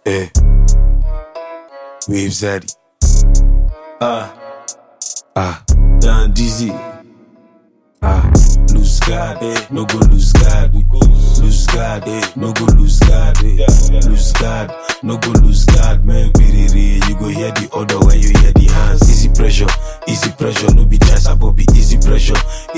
Eh. Wave Zaddy. Dan Dizzy. Lose God, no go lose God. Lose God, no go lose God. Lose God, no go lose God. Man, you go hear the order when you hear the hands. Easy pressure, no be chance about be easy pressure,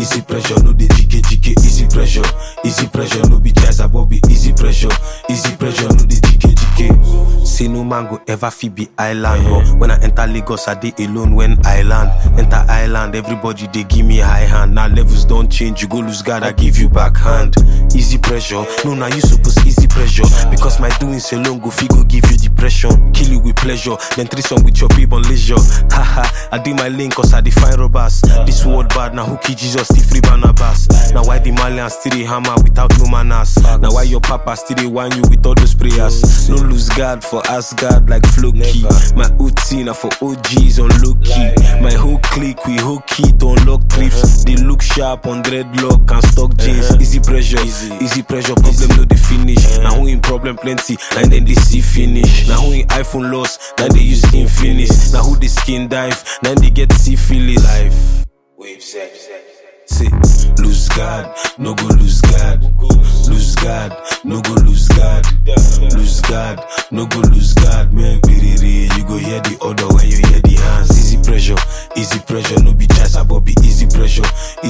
no the GK. Easy pressure, no be chance about be easy pressure, no the GK. Say no man go ever fi be island. But when I enter Lagos, I dey alone when I land. Enter island, everybody they give me high hand. Now levels don't change, you go lose God, I give you backhand. Easy pressure, no now you suppose easy pressure. Because my doings alone go fi go give you depression. Kill you with pleasure, then threesome with your babe on leisure. Haha, I do my lane cause I define robbers. This world bad, now who kill Jesus, the free Barnabas. Now why the Malian still dey hammer without no manners? Now why your papa still dey whine you with all those prayers? No lose God for Asgard like Floki. My OT now for OGs on low key. My whole clique, we whole key to unlock thrips. They look sharp on dreadlock and stock jeans. Easy pressure, problem no the finish. Now who in problem plenty, and then they see finish. Now who in iPhone loss, now they use Infinix. Now who the skin dive, now they get syphilis. Life, wave sex. See, lose God, no go lose God. Lose God, no go lose God. Lose God, no go lose God. Man, you go hear the order when you hear the hands. Easy pressure, no be chance about be easy pressure,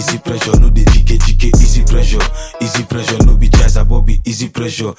no the GK. Easy pressure, no be chance about be easy pressure,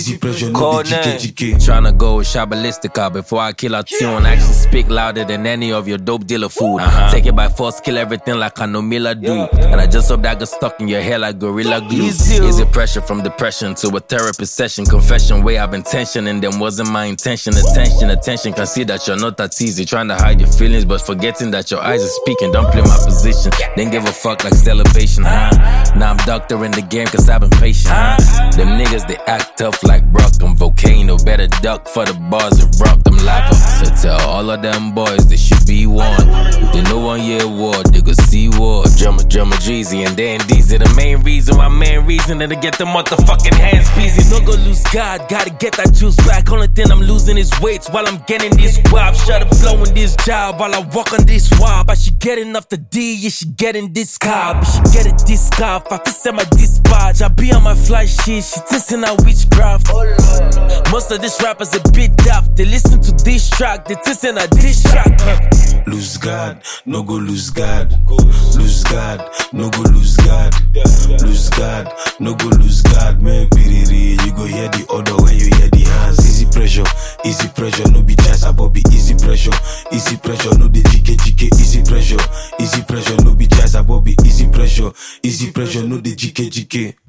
no the GK. Tryna go Shabalistica before I kill a tune. Actually speak louder than any of your dope dealer food. Take it by force, kill everything like I know Miller do. And I just hope that got stuck in your hair like Gorilla Glue. Easy pressure from depression to a therapy session. Confession way I've been tensioning, them wasn't my intention. Attention, can see that you're not that easy. Trying to hide your feelings, but forgetting that your eyes are speaking. Don't play my position, then give a fuck like celebration, Now I'm doctor in the game cause I've been patient, Them niggas, they act tough like rock. I'm volcano, better duck for the bars of rock. I'm lava, so tell all of them boys they should be warned. If they know 1 year war, they go see war. Drummer Jeezy and Dan Dizzy. The main reason and to get the motherfucking hands busy. No go lose God, gotta get that juice back. Only thing I'm losing is weights while I'm getting this guap. Shut up blowing this job while I walk on this wab. I should get enough the D, you should get in this car. I should get a disc off, I can send my dispatch. I be on my fly shit, she testing out witchcraft. Most of these rappers a bit daft. They listen to this track, they testing a diss track. Lose God, no go lose God. Lose God, no go lose God. Lose God, no go lose God. Man, you go hear the order when you hear the hands. Easy pressure, no be chance about be easy pressure, no the GK. Easy pressure, no be chance about be easy pressure, no the GK.